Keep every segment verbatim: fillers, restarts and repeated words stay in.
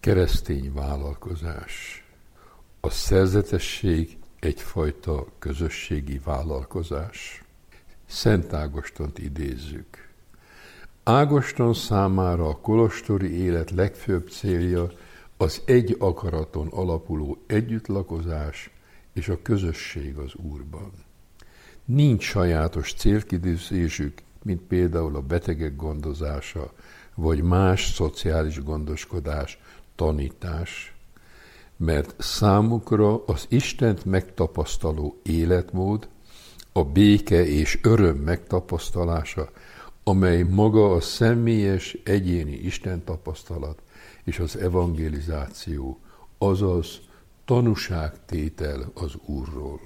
Keresztény vállalkozás. A szerzetesség egyfajta közösségi vállalkozás. Szent Ágostont idézzük. Ágoston számára a kolostori élet legfőbb célja az egy akaraton alapuló együttlakozás és a közösség az Úrban. Nincs sajátos célkitűzésük, mint például a betegek gondozása, vagy más szociális gondoskodás, tanítás, mert számukra az Istent megtapasztaló életmód, a béke és öröm megtapasztalása, amely maga a személyes, egyéni Isten tapasztalat és az evangelizáció, azaz tanúságtétel az Úrról.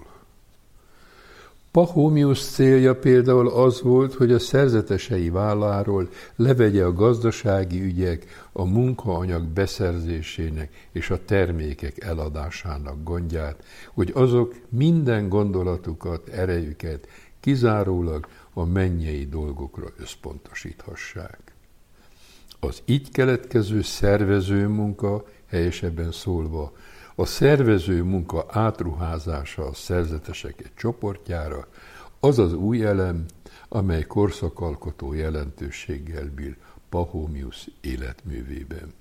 Pachomius célja például az volt, hogy a szerzetesei válláról levegye a gazdasági ügyek, a munkaanyag beszerzésének és a termékek eladásának gondját, hogy azok minden gondolatukat, erejüket kizárólag a mennyei dolgokra összpontosíthassák. Az így keletkező szervező munka, helyesebben szólva, a szervező munka átruházása a szerzetesek egy csoportjára, az az új elem, amely korszakalkotó jelentőséggel bír Pachomius életművében.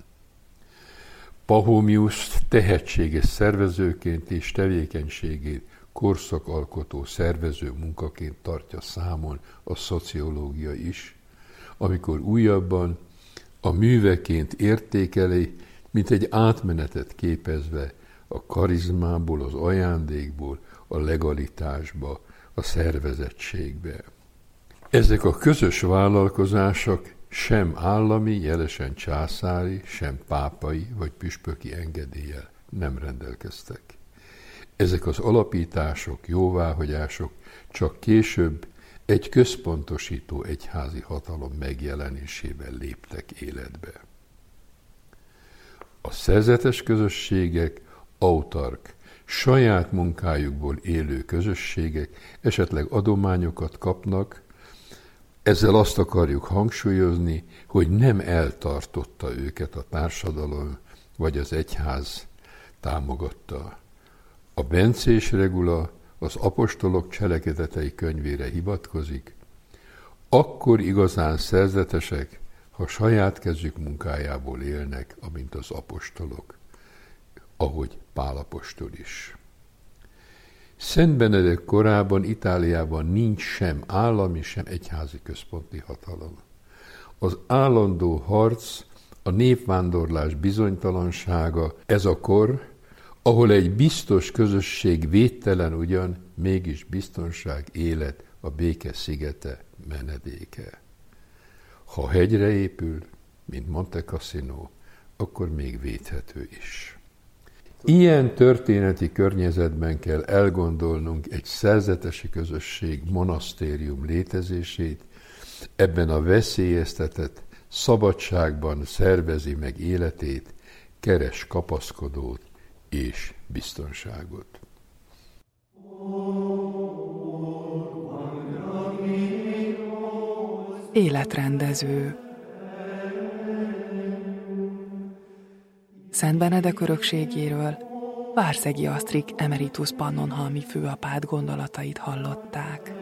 Pachomius tehetséges szervezőként és tevékenységét korszakalkotó szervező munkaként tartja számon a szociológia is, amikor újabban a műveként értékeli, mint egy átmenetet képezve a karizmából, az ajándékból, a legalitásba, a szervezettségbe. Ezek a közös vállalkozások sem állami, jelesen császári, sem pápai vagy püspöki engedéllyel nem rendelkeztek. Ezek az alapítások, jóváhagyások csak később egy központosító egyházi hatalom megjelenésével léptek életbe. A szerzetes közösségek autark, saját munkájukból élő közösségek, esetleg adományokat kapnak, ezzel azt akarjuk hangsúlyozni, hogy nem eltartotta őket a társadalom, vagy az egyház támogatta. A bencés regula az apostolok cselekedetei könyvére hivatkozik, akkor igazán szerzetesek, ha saját kezük munkájából élnek, amint az apostolok, ahogy Pál apostol is. Szent Benedek korában Itáliában nincs sem állami, sem egyházi központi hatalom. Az állandó harc, a népvándorlás bizonytalansága, ez a kor, ahol egy biztos közösség védtelen ugyan, mégis biztonság, élet, a béke szigete, menedéke. Ha hegyre épül, mint Monte Cassino, akkor még védhető is. Ilyen történeti környezetben kell elgondolnunk egy szerzetesi közösség, monasztérium létezését, ebben a veszélyeztetett szabadságban szervezi meg életét, keres kapaszkodót és biztonságot. Életrendező. Szent Benedek örökségéről Várszegi Asztrik emeritus pannonhalmi főapát gondolatait hallották.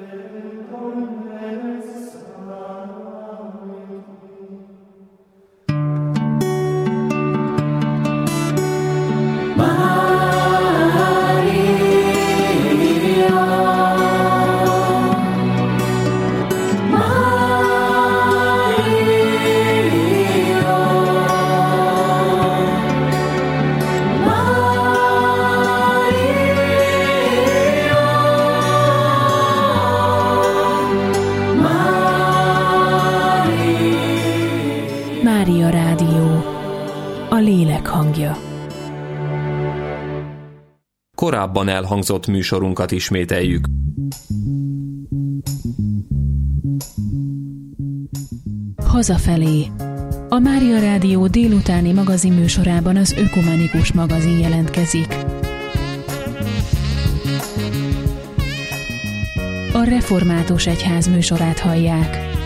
Mária Rádió, a lélek hangja. Korábban elhangzott műsorunkat ismételjük. Hazafelé. A Mária Rádió délutáni magazin műsorában az Ökumenikus magazin jelentkezik. A Református Egyház műsorát hallják.